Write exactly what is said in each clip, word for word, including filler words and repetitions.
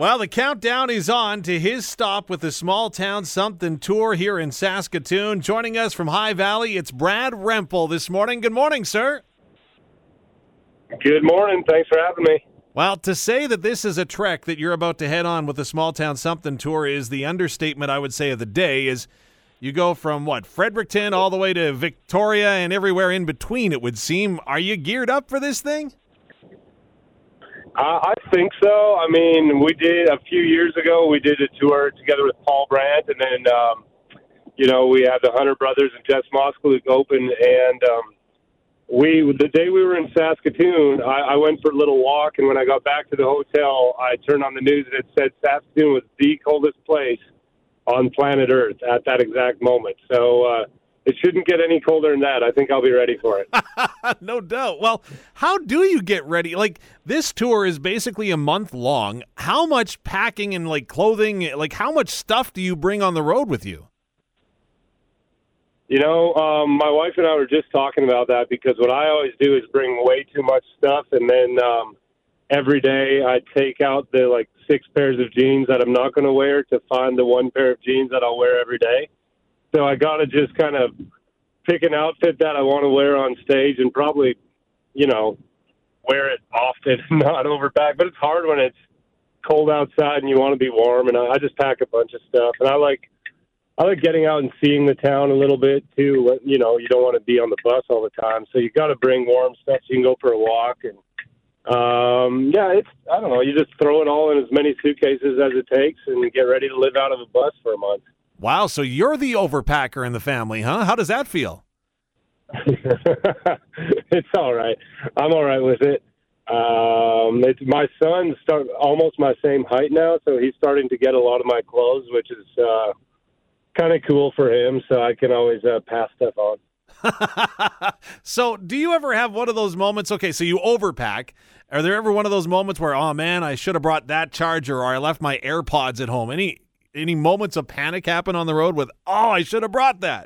Well, the countdown is on to his stop with the Small Town Something Tour here in Saskatoon. Joining us from High Valley, it's Brad Rempel this morning. Good morning, sir. Good morning. Thanks for having me. Well, to say that this is a trek that you're about to head on with the Small Town Something Tour is the understatement, I would say, of the day. Is you go from, what, Fredericton all the way to Victoria and everywhere in between, it would seem. Are you geared up for this thing? Uh, I think so. I mean, we did a few years ago, we did a tour together with Paul Brandt, and then, um, you know, we had the Hunter Brothers and Jess Moskaluk open, and um, we, the day we were in Saskatoon, I, I went for a little walk, and when I got back to the hotel, I turned on the news and it said Saskatoon was the coldest place on planet Earth at that exact moment. So, uh, it shouldn't get any colder than that. I think I'll be ready for it. No doubt. Well, how do you get ready? Like, this tour is basically a month long. How much packing and, like, clothing, like, how much stuff do you bring on the road with you? You know, um, my wife and I were just talking about that because what I always do is bring way too much stuff, and then um, every day I take out the, like, six pairs of jeans that I'm not going to wear to find the one pair of jeans that I'll wear every day. So I got to just kind of pick an outfit that I want to wear on stage and probably, you know, wear it often, not overpack. But it's hard when it's cold outside and you want to be warm. And I, I just pack a bunch of stuff. And I like I like getting out and seeing the town a little bit, too. You know, you don't want to be on the bus all the time. So you got to bring warm stuff so you can go for a walk. And, um, yeah, it's, I don't know, you just throw it all in as many suitcases as it takes and get ready to live out of a bus for a month. Wow, so you're the overpacker in the family, huh? How does that feel? It's all right. I'm all right with it. Um, it's my son's start almost my same height now, so he's starting to get a lot of my clothes, which is uh, kind of cool for him. So I can always uh, pass stuff on. So, do you ever have one of those moments? Okay, so you overpack. Are there ever one of those moments where, oh man, I should have brought that charger, or I left my AirPods at home? Any any moments of panic happen on the road with, oh, I should have brought that?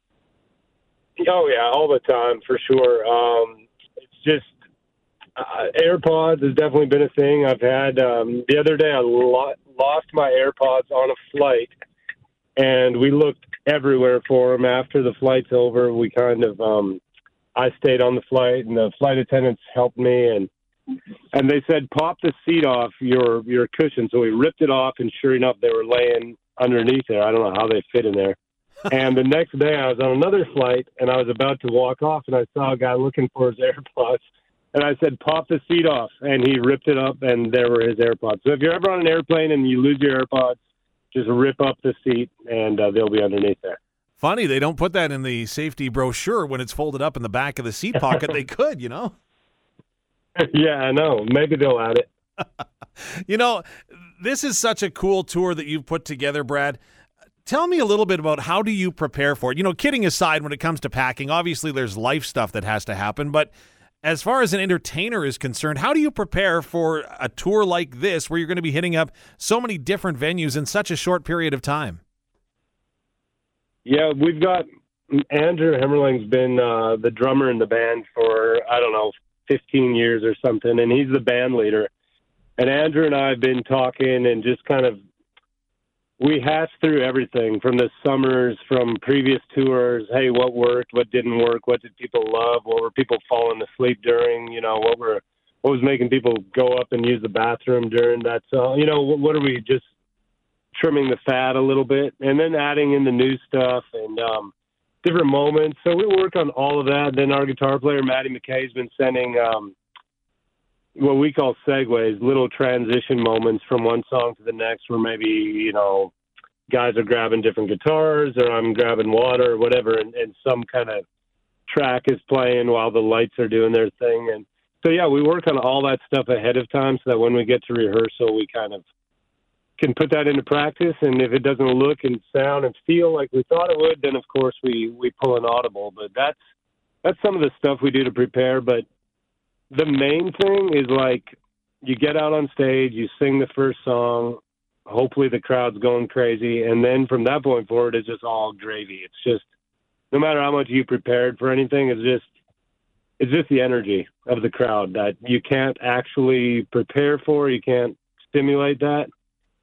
Oh yeah, all the time for sure. Um, it's just uh, AirPods has definitely been a thing. I've had um, the other day I lo- lost my AirPods on a flight, and we looked everywhere for them. After the flight's over, we kind of um, I stayed on the flight, and the flight attendants helped me, and and they said pop the seat off your your cushion. So we ripped it off, and sure enough, they were laying underneath there. I don't know how they fit in there. And the next day I was on another flight, and I was about to walk off, and I saw a guy looking for his AirPods. And I said, pop the seat off. And he ripped it up, and there were his AirPods. So if you're ever on an airplane and you lose your AirPods, just rip up the seat, and uh, they'll be underneath there. Funny, they don't put that in the safety brochure when it's folded up in the back of the seat pocket. They could, you know? Yeah, I know. Maybe they'll add it. You know, this is such a cool tour that you've put together, Brad. Tell me a little bit about how do you prepare for it? You know, kidding aside, when it comes to packing, obviously there's life stuff that has to happen. But as far as an entertainer is concerned, how do you prepare for a tour like this where you're going to be hitting up so many different venues in such a short period of time? Yeah, we've got Andrew Hemmerling's been uh, the drummer in the band for, I don't know, fifteen years or something, and he's the band leader. And Andrew and I have been talking and just kind of, we hashed through everything from the summers, from previous tours. Hey, what worked? What didn't work? What did people love? What were people falling asleep during? You know, what were what was making people go up and use the bathroom during that song? You know, what, what are we just trimming the fat a little bit, and then adding in the new stuff and um, different moments. So we work on all of that. Then our guitar player Maddie McKay has been sending um, what we call segues, little transition moments from one song to the next, where maybe, you know, guys are grabbing different guitars, or I'm grabbing water, or whatever, and, and some kind of track is playing while the lights are doing their thing. And so, yeah, we work on all that stuff ahead of time so that when we get to rehearsal, we kind of can put that into practice. And if it doesn't look and sound and feel like we thought it would, then of course we, we pull an audible. But that's, that's some of the stuff we do to prepare. But the main thing is, like, you get out on stage, you sing the first song, hopefully the crowd's going crazy, and then from that point forward, it's just all gravy. It's just, no matter how much you prepared for anything, it's just, it's just the energy of the crowd that you can't actually prepare for, you can't stimulate that.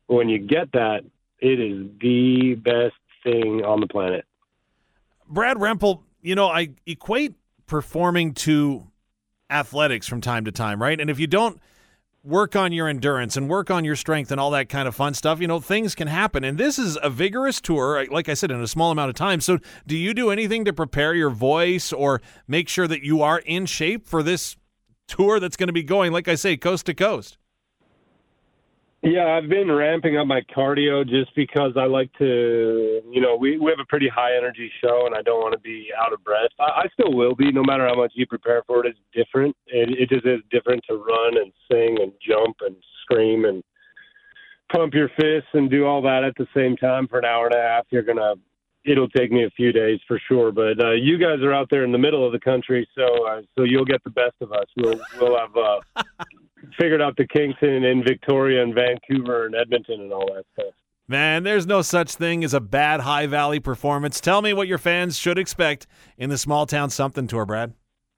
when you get that, it is the best thing on the planet. Brad Rempel, you know, I equate performing to athletics from time to time, right? And if you don't work on your endurance and work on your strength and all that kind of fun stuff, you know, things can happen. And this is a vigorous tour, like I said, in a small amount of time. So do you do anything to prepare your voice or make sure that you are in shape for this tour that's going to be going, like I say, coast to coast? Yeah, I've been ramping up my cardio just because I like to, you know, we, we have a pretty high energy show and I don't want to be out of breath. I, I still will be, no matter how much you prepare for it. It's different. It, it just is different to run and sing and jump and scream and pump your fists and do all that at the same time for an hour and a half. You're going to, it'll take me a few days for sure. But uh, you guys are out there in the middle of the country, so uh, so you'll get the best of us. We'll, we'll have uh, figured out the kinks in, in Victoria and Vancouver and Edmonton and all that stuff. Man, there's no such thing as a bad High Valley performance. Tell me what your fans should expect in the Small Town Something Tour, Brad.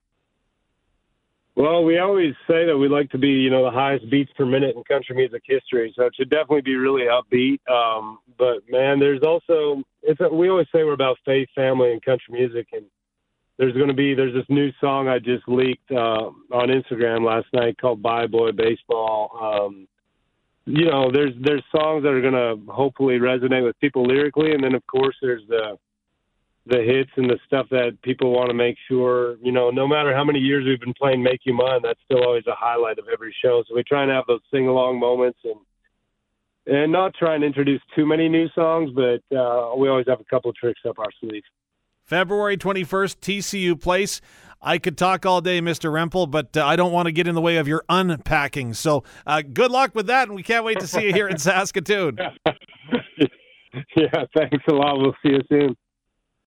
Well, we always say that we like to be, you know, the highest beats per minute in country music history, so it should definitely be really upbeat. Um, but, man, there's also it's a, – we always say we're about faith, family, and country music, and there's going to be – there's this new song I just leaked uh, on Instagram last night called Bye Boy Baseball. Um, you know, there's there's songs that are going to hopefully resonate with people lyrically, and then, of course, there's the – the hits and the stuff that people want to make sure, you know, no matter how many years we've been playing Make You Mine, that's still always a highlight of every show. So we try and have those sing-along moments and and not try and introduce too many new songs, but uh, we always have a couple of tricks up our sleeve. February twenty-first, T C U Place. I could talk all day, Mister Rempel, but uh, I don't want to get in the way of your unpacking. So uh, good luck with that, and we can't wait to see you here in Saskatoon. Yeah, thanks a lot. We'll see you soon.